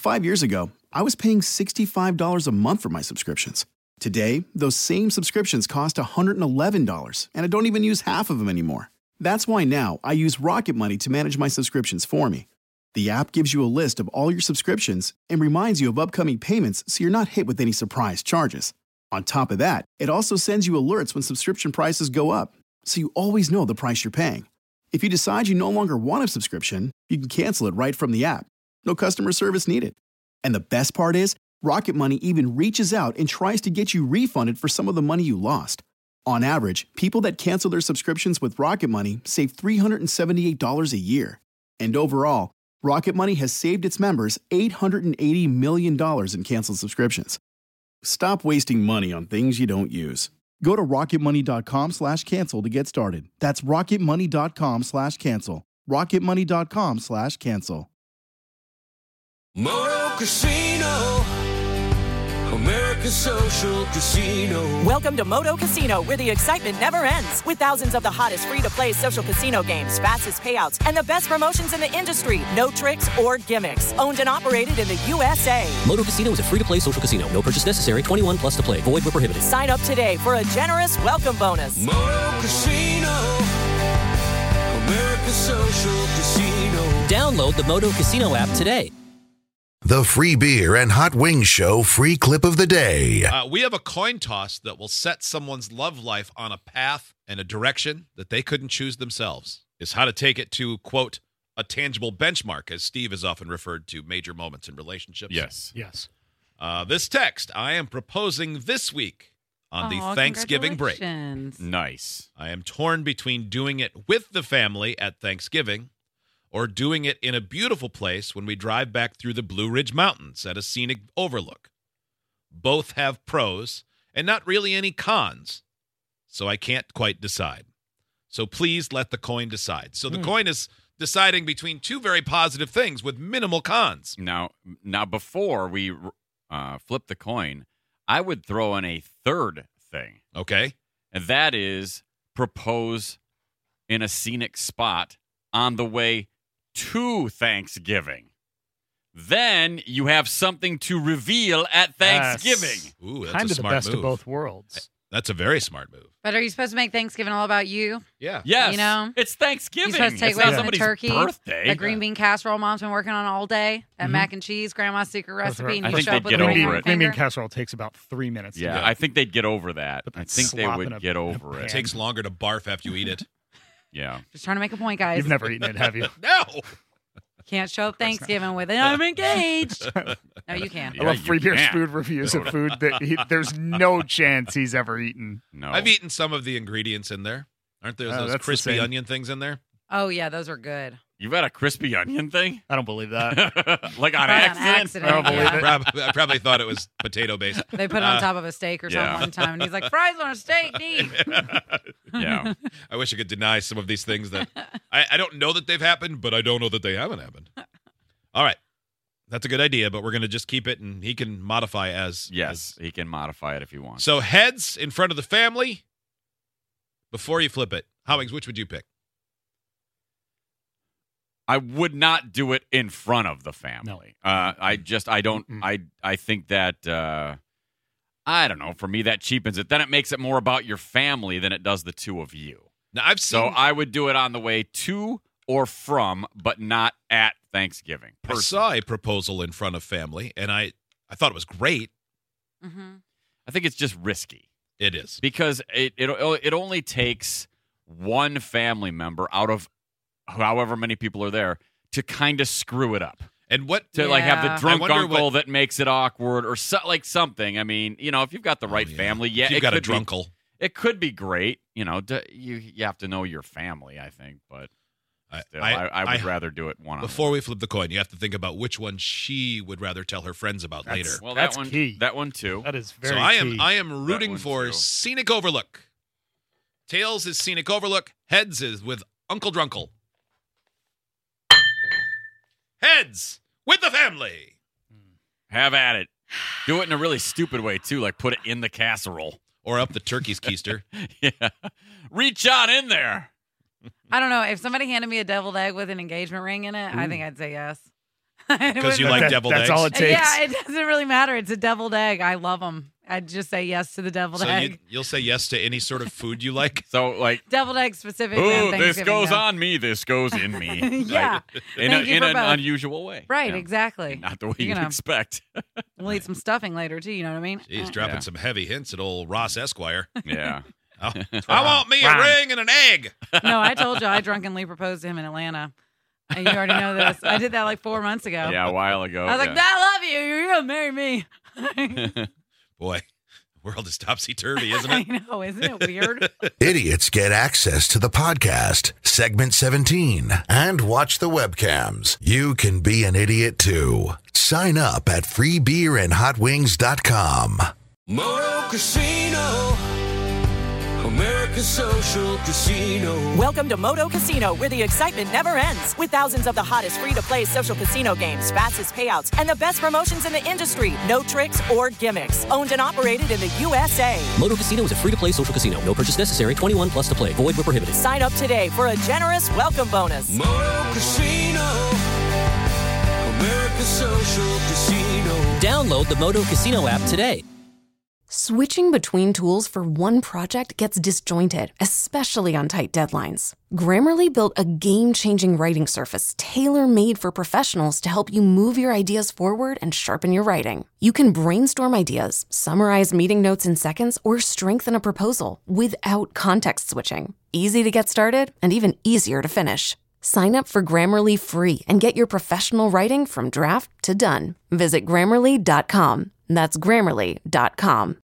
5 years ago, I was paying $65 a month for my subscriptions. Today, those same subscriptions cost $111, and I don't even use half of them anymore. That's why now I use Rocket Money to manage my subscriptions for me. The app gives you a list of all your subscriptions and reminds you of upcoming payments so you're not hit with any surprise charges. On top of that, it also sends you alerts when subscription prices go up, so you always know the price you're paying. If you decide you no longer want a subscription, you can cancel it right from the app. No customer service needed. And the best part is, Rocket Money even reaches out and tries to get you refunded for some of the money you lost. On average, people that cancel their subscriptions with Rocket Money save $378 a year. And overall, Rocket Money has saved its members $880 million in canceled subscriptions. Stop wasting money on things you don't use. Go to rocketmoney.com/cancel to get started. That's rocketmoney.com/cancel. rocketmoney.com/cancel. Moto Casino, America's social casino. Welcome to Moto Casino, where the excitement never ends. With thousands of the hottest free-to-play social casino games, fastest payouts, and the best promotions in the industry. No tricks or gimmicks. Owned and operated in the USA. Moto Casino is a free-to-play social casino. No purchase necessary. 21 plus to play. Void where prohibited. Sign up today for a generous welcome bonus. Moto Casino, America's social casino. Download the Moto Casino app today. The Free Beer and Hot Wings Show free clip of the day. We have a coin toss that will set someone's love life on a path and a direction that they couldn't choose themselves. Is how to take it to, quote, a tangible benchmark, as Steve has often referred to major moments in relationships. Yes. This text, I am proposing this week on the Thanksgiving break. Nice. I am torn between doing it with the family at Thanksgiving or doing it in a beautiful place when we drive back through the Blue Ridge Mountains at a scenic overlook. Both have pros and not really any cons, so I can't quite decide. So please let the coin decide. So the coin is deciding between two very positive things with minimal cons. Now before we flip the coin, I would throw in a third thing. Okay. And that is propose in a scenic spot on the way to Thanksgiving. Then you have something to reveal at Thanksgiving. Ooh, that's Kind a of the smart best move. of both worlds. That's a very smart move. But are you supposed to make Thanksgiving all about you? Yeah. Yes. You know? It's Thanksgiving. You're supposed to take It's away not from the somebody's turkey, birthday. the green bean casserole mom's been working on all day, that mac and cheese, grandma's secret recipe, and I you think show they'd up with get a over ring it. on your Green bean finger. casserole takes about 3 minutes. Yeah, to I think they'd get over that. Put I that think they slop would in a- get in a over pan. it. It takes longer to barf after you eat it. Yeah. Just trying to make a point, guys. You've never eaten it, have you? No. Can't show up Thanksgiving with it. I'm engaged. No, you can. Yeah, I love you Free Beer's can't. food reviews of food that there's no chance he's ever eaten. No. I've eaten some of the ingredients in there. Aren't there those that's the crispy same. onion things in there? Oh, yeah, those are good. You've had a crispy onion thing? I don't believe that. Like on Probably accident? I don't believe yeah. it. I probably thought it was potato-based. They put it on top of a steak or something yeah. one time, and he's like, fries on a steak, neat. Yeah. I wish I could deny some of these things that I don't know that they've happened, but I don't know that they haven't happened. All right. That's a good idea, but we're going to just keep it, and he can modify as. Yes, he can modify it if he wants. So heads in front of the family before you flip it. Howings, which would you pick? I would not do it in front of the family. I think that, I don't know, for me, that cheapens it. Then it makes it more about your family than it does the two of you. Now, I've seen. So I would do it on the way to or from, but not at Thanksgiving. I saw a proposal in front of family, and I thought it was great. Mm-hmm. I think it's just risky. It is. Because it only takes one family member out of however many people are there to kind of screw it up. And what to like have the drunk I wonder uncle what- that makes it awkward or like something. I mean, you know, if you've got the right family, If you've it got a could be- drunkle. It could be great. You know, you have to know your family, I think, but still, I would rather do it one-on-one. Before we flip the coin, you have to think about which one she would rather tell her friends about later. Well, That's that one, key. That one too. That is very So I key. am rooting one for too. Scenic Overlook. Tails is Scenic Overlook. Heads is with Uncle Drunkle. Heads with the family. Have at it. Do it in a really stupid way too, like put it in the casserole or up the turkey's keister. Yeah, reach on in there. I don't know. If somebody handed me a deviled egg with an engagement ring in it, I think I'd say yes. Because you like deviled eggs? That's all it takes. Yeah, it doesn't really matter. It's a deviled egg. I love them. I'd just say yes to the deviled So egg. you'll say yes to any sort of food you like? So, like, Deviled egg specifically. oh, on this Thanksgiving, goes though. on me, this goes in me. Yeah. In Thank you for an both. unusual way. Right, Yeah. exactly. Not the way You're you'd gonna- expect. We'll eat some stuffing later, too. You know what I mean? He's dropping Yeah. some heavy hints at old Ross Esquire. Yeah. I want me a Ron. ring and an egg. No, I told you I drunkenly proposed to him in Atlanta. And you already know this. I did that like 4 months ago. Yeah, a while ago. I was like, I love you. You're going to marry me. Boy, the world is topsy-turvy, isn't I it? know. Isn't it weird? Idiots get access to the podcast, segment 17, and watch the webcams. You can be an idiot too. Sign up at freebeerandhotwings.com. Moto Casino, America's social casino. Welcome to Moto Casino, where the excitement never ends. With thousands of the hottest free-to-play social casino games, fastest payouts, and the best promotions in the industry. No tricks or gimmicks. Owned and operated in the USA. Moto Casino is a free-to-play social casino. No purchase necessary. 21 plus to play. Void where prohibited. Sign up today for a generous welcome bonus. Moto Casino, America's social casino. Download the Moto Casino app today. Switching between tools for one project gets disjointed, especially on tight deadlines. Grammarly built a game-changing writing surface tailor-made for professionals to help you move your ideas forward and sharpen your writing. You can brainstorm ideas, summarize meeting notes in seconds, or strengthen a proposal without context switching. Easy to get started and even easier to finish. Sign up for Grammarly free and get your professional writing from draft to done. Visit Grammarly.com. That's Grammarly.com.